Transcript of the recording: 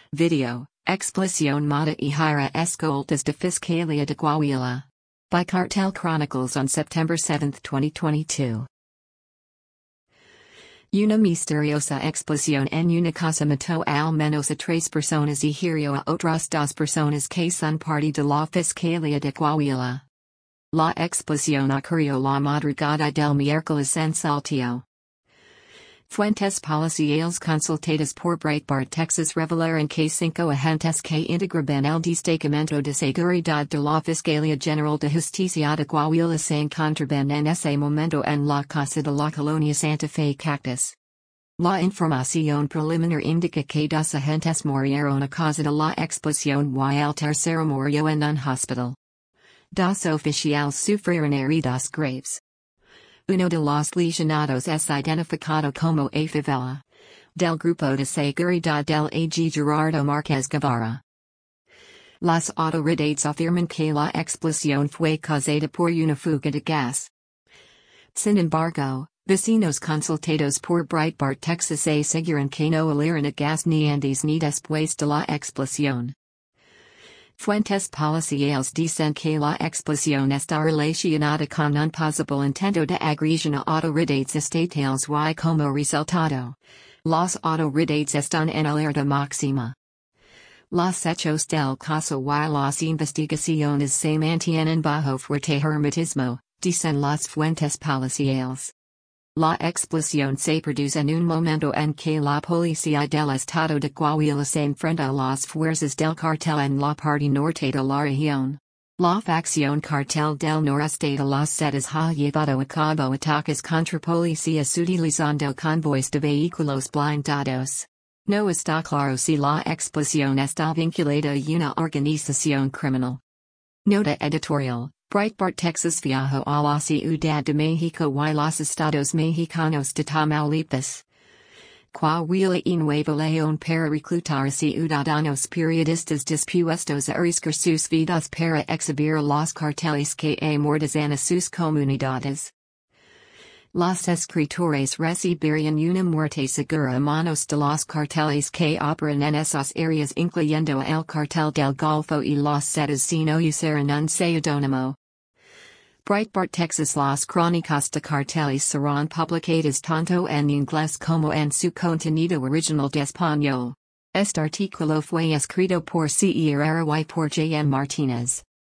Video, Explosión Mata y Hira Escoltas de Fiscalía de Coahuila. By Cartel Chronicles on September 7, 2022. Una misteriosa explosión en una casa mató al menos a 3 personas y hirió a otras 2 personas que son parte de la Fiscalía de Coahuila. La explosión ocurrió la madrugada del miércoles en Saltillo. Fuentes policiales consultadas por Breitbart Texas revelaron que 5 agentes que integraban el Destacamento de Seguridad de la Fiscalía General de Justicia de Coahuila se encontraban en ese momento en la casa de la colonia Santa Fe Cactus. La información preliminar indica que 2 agentes murieron a causa de la explosión y el tercero murió en un hospital. 2 oficiales sufrieron heridas graves. Uno de los lesionados es identificado como a favela del Grupo de Seguridad del AG Gerardo Márquez Guevara. Las autoridades afirman que la explosión fue causada por una fuga de gas. Sin embargo, vecinos consultados por Breitbart Texas aseguran que no olieron a gas ni antes ni después de la explosión. Fuentes policiales dicen que la explosión está relacionada con un posible intento de agresión a autoridades estatales y como resultado, las autoridades están en alerta máxima. Los hechos del caso y las investigaciones se mantienen bajo fuerte hermetismo, dicen las fuentes policiales. La explosión se produce en un momento en que la policía del estado de Coahuila se enfrenta a las fuerzas del cartel en la parte norte de la región. La facción cartel del noreste de las Zetas ha llevado a cabo ataques contra policías utilizando convoys de vehículos blindados. No está claro si la explosión está vinculada a una organización criminal. Nota editorial. Breitbart Texas viajó a la Ciudad de México y los estados mexicanos de Tamaulipas, Coahuila y Nuevo León para reclutar ciudadanos periodistas dispuestos a arriesgar sus vidas para exhibir a los carteles que amordazan a sus comunidades. Los escritores recibirían una muerte segura a manos de los carteles que operan en esas áreas incluyendo el cartel del Golfo y los Zetas si no usaran un seudónimo. Breitbart Texas. Las crónicas de carteles serán publicadas tanto en inglés como en su contenido original de español. Este artículo fue escrito por C. Herrera y por J. M. Martinez.